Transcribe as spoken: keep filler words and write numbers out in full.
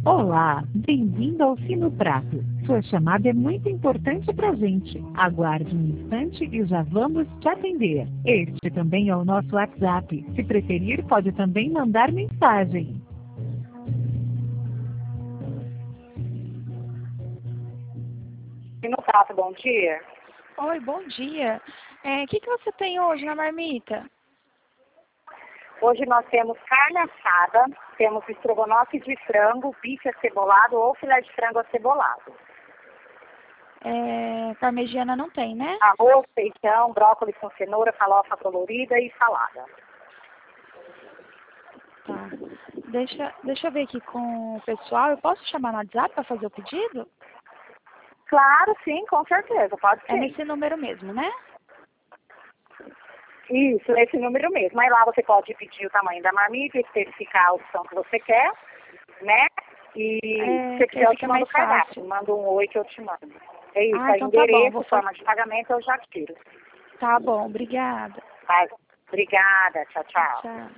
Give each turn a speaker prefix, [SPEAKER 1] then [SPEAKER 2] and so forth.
[SPEAKER 1] Olá, bem-vindo ao Fino Prato. Sua chamada é muito importante para a gente. Aguarde um instante e já vamos te atender. Este também é o nosso WhatsApp. Se preferir, pode também mandar mensagem.
[SPEAKER 2] Fino Prato, bom dia.
[SPEAKER 3] Oi, bom dia. É, o que, que você tem hoje na marmita?
[SPEAKER 2] Hoje nós temos carne assada, temos estrogonofe de frango, bife acebolado ou filé de frango acebolado.
[SPEAKER 3] É, parmegiana não tem, né?
[SPEAKER 2] Arroz, feijão, brócolis com cenoura, farofa colorida e salada.
[SPEAKER 3] Tá. Deixa, deixa eu ver aqui com o pessoal. Eu posso chamar no WhatsApp para fazer o pedido?
[SPEAKER 2] Claro, sim, com certeza, pode ser.
[SPEAKER 3] É nesse número mesmo, né?
[SPEAKER 2] Isso, esse número mesmo. Aí lá você pode pedir o tamanho da marmita, especificar a opção que você quer, né? E
[SPEAKER 3] É,
[SPEAKER 2] se você quiser, eu te mando o
[SPEAKER 3] mais
[SPEAKER 2] cardápio.
[SPEAKER 3] fácil.
[SPEAKER 2] Manda um oi que eu te mando. É isso,
[SPEAKER 3] Ah,
[SPEAKER 2] aí
[SPEAKER 3] então tá bom,
[SPEAKER 2] endereço,
[SPEAKER 3] vou
[SPEAKER 2] forma
[SPEAKER 3] fazer.
[SPEAKER 2] de pagamento, eu já tiro.
[SPEAKER 3] Tá bom, obrigada.
[SPEAKER 2] Tá? Obrigada, tchau, tchau.
[SPEAKER 3] Tchau.